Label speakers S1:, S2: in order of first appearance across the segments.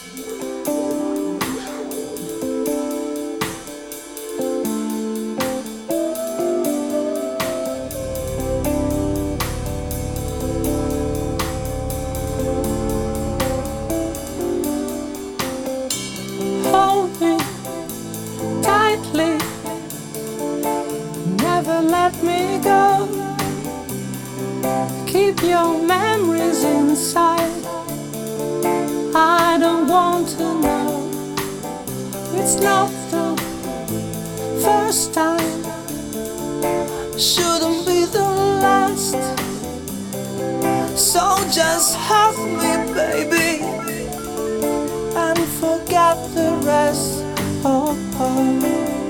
S1: Hold me tightly, never let me go. Keep your memories inside. I don't want to know. It's not the first time, shouldn't be the last. So just hug me, baby, and forget the rest. Oh, oh.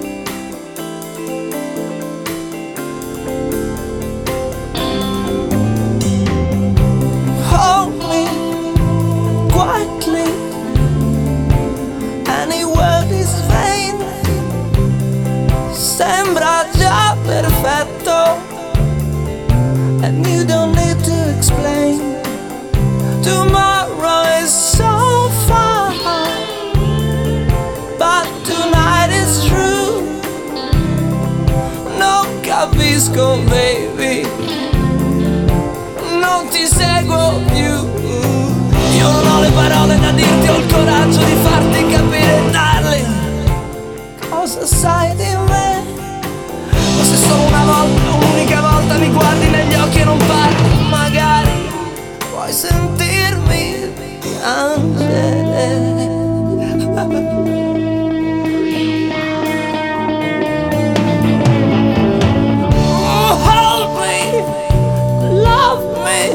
S1: Hold me quietly, any word is vain. Sembra già perfetto, and you don't need to explain. Tomorrow is so far, but tonight is true. Non capisco, baby, non ti seguo più. Io non ho le parole da dirti, ho il coraggio di farti capire, darling, cosa sai di me. Ma se solo una volta, un'unica volta mi guardi negli occhi e non parli, magari puoi sentirmi piangere. Hold me, love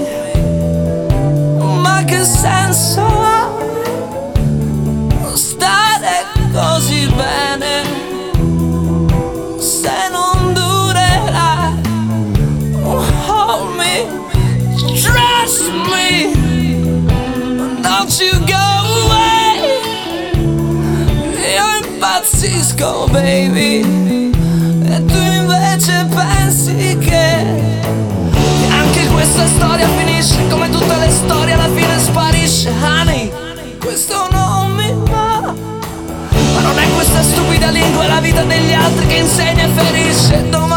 S1: me, ma che senso ha stare così bene se non durerà? Hold me, trust me, don't you go away. Io impazzisco, baby, e tu invece pensi che anche questa storia finisce come tutte le storie, alla fine sparisce. Honey, questo non mi va, ma non è questa stupida lingua la vita degli altri che insegna e ferisce.